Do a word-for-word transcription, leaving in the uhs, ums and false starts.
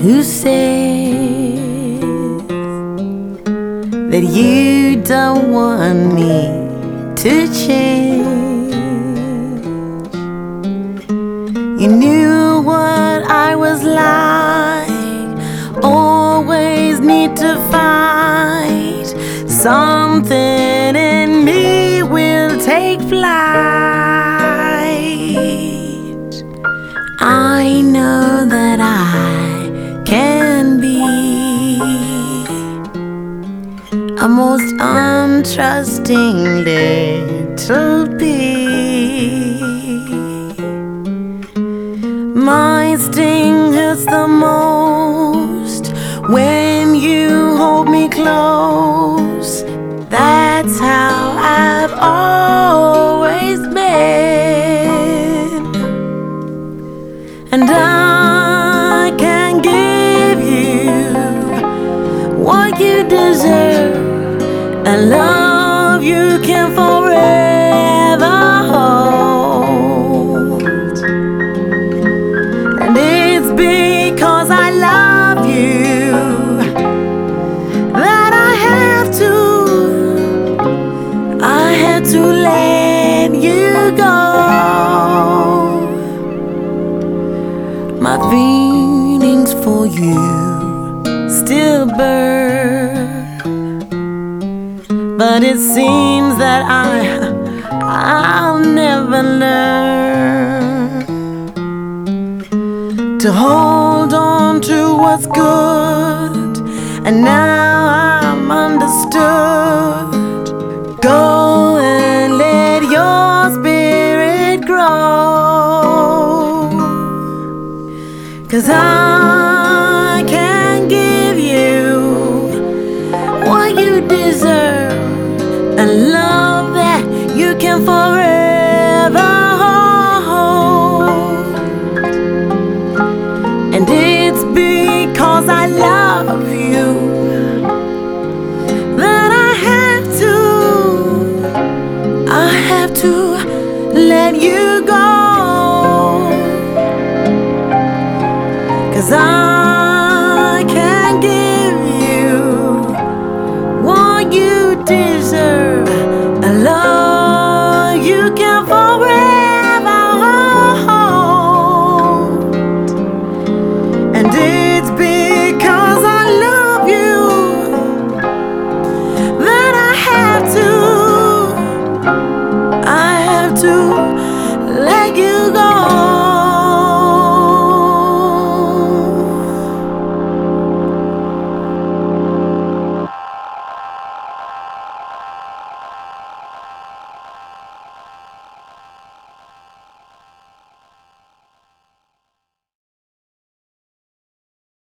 who says that you don't want me to change. You knew what I was like, always need to fight. Something in me will take flight. I know that I can be a most untrusting little bee. My sting hurts the most when you hold me close. That's how I've always been, and I can give you what you deserve, a love you can forever hold. And it's because I love you that I have to, I had to let you go. My feelings for you still burn, but it seems that I, I'll never learn to hold on to what's good. And now I'm understood. Go and let your spirit grow, 'cause I can give you what you deserve, a love that you can forever hold. And it's because I love you that I have to, I have to let you go. 'Cause I can give you what you deserve, a love you can forever hold. And it's because I love you that I have to, I have to